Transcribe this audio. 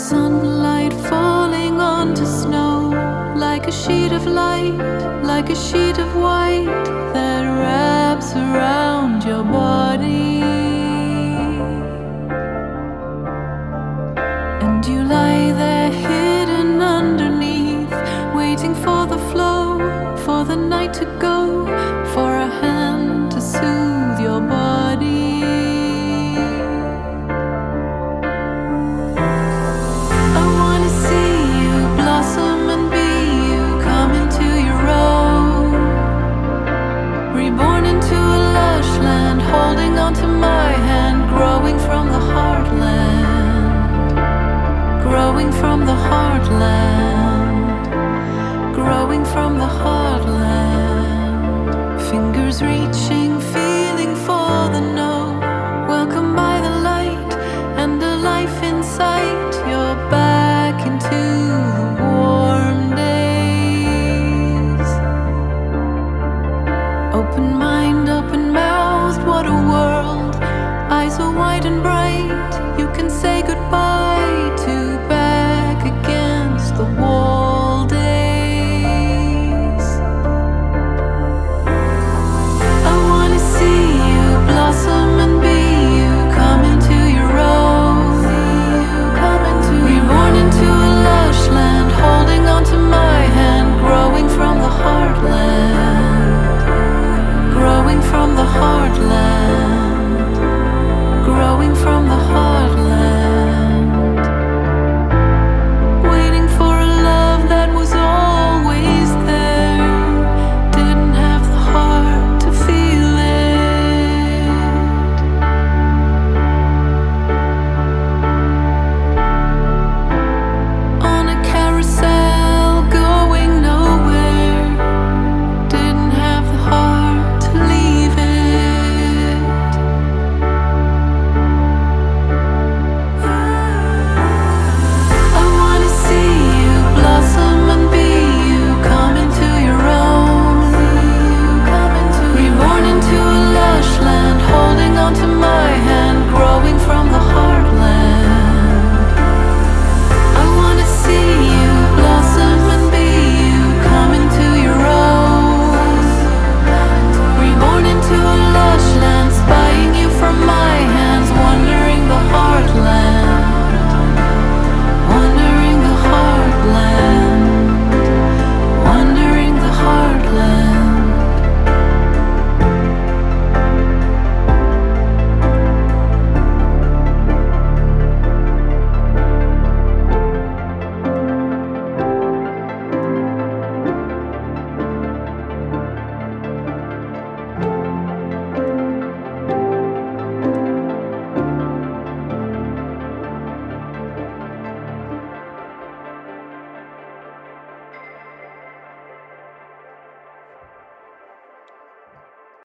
sunlight falling onto snow, like a sheet of light, like a sheet of white that wraps around your body. And you lie there hidden underneath, waiting for the flow, for the night to go, for a hand to soothe your body. I wanna see you blossom and be you, come into your own, reborn into a lush land, holding onto my hand, growing from the heartland, growing from the heartland, growing from the heartland. Fingers reaching, feeling for the night.